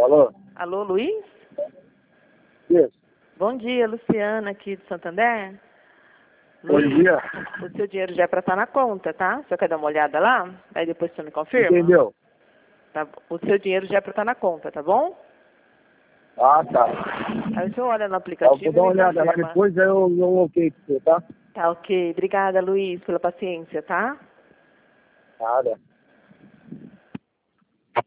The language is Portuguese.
Alô? Alô, Luiz? Isso. Bom dia, Luciana, aqui de Santander. Bom Luiz, dia. o seu dinheiro já é para estar na conta, tá? Você quer dar uma olhada lá? Aí depois você me confirma? Entendeu? Tá, o seu dinheiro já é para estar na conta, tá bom? Ah, tá. Aí você olha no Eu aplicativo vou dar uma e me olhada lá confirma. depois, aí eu ok com você, tá? Tá ok. Obrigada, Luiz, pela paciência, tá? Nada.